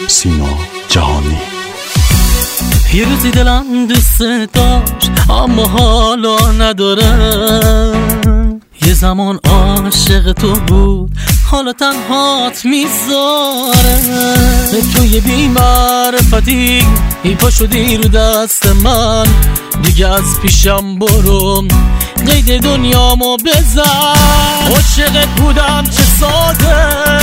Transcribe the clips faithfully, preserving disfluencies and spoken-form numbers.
سینا جهانی. یه روزی دلم دوست داشت اما حالا ندارم. یه زمان عاشق تو بود حالا تنهات میذاره. توی بی‌معرفتی ای پا شدی رو دست من، دیگه از پیشم برو قید دنیامو بزن. عاشقت بودم چه ساده،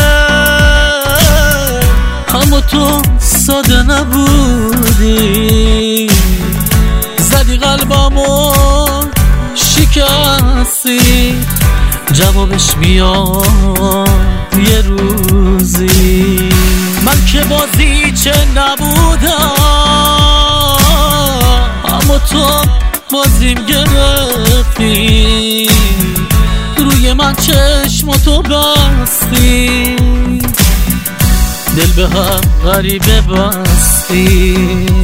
اما تو ساده نبودی. زدی قلبمو شکستی، جوابش بیاد یه روزی. من که بازی چه نبودم، اما تو بازیم گرفتی. روی من چشماتو بستی، دل به هم غریبه بستی.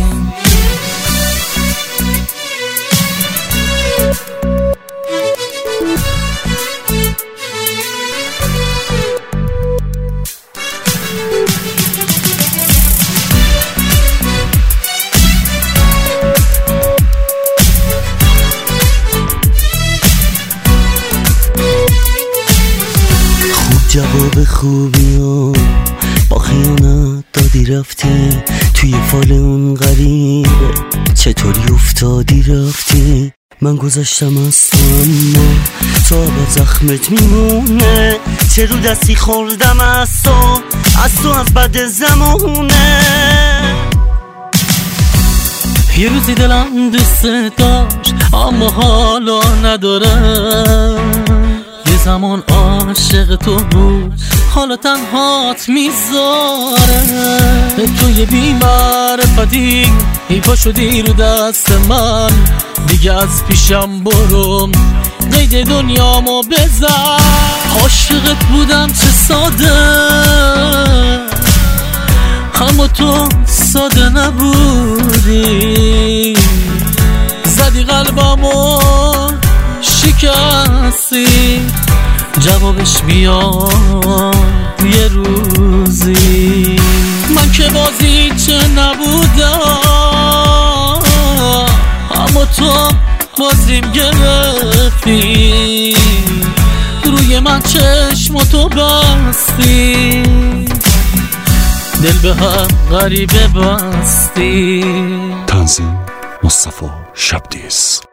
جواب خوبی و با خیانت دادی رفتی. توی فال اون غریبه چطوری افتادی رفتی. من گذاشتم از تو اما تا ابد زخمت میمونه. چه رو دستی خوردم از تو، از تو از بد زمونه. یه روزی دلم دوست داشت اما حالا ندارم. یه زمان عاشق تو بود حالا تنهات میذاره. توی بی‌معرفتی ای پا شدی رو دست من، دیگه از پیشم برو قید دنیامو بزن. عاشقت بودم چه ساده، اما تو ساده نبودی. زدی قلبمو شکستی، جوابش بیاد یه روزی. من که بازی چه نبودم، اما تو بازیم گرفتی. روی من چشماتو بستی، دل به هم غریبه بستی. تنظیم مصطفی شبدیز.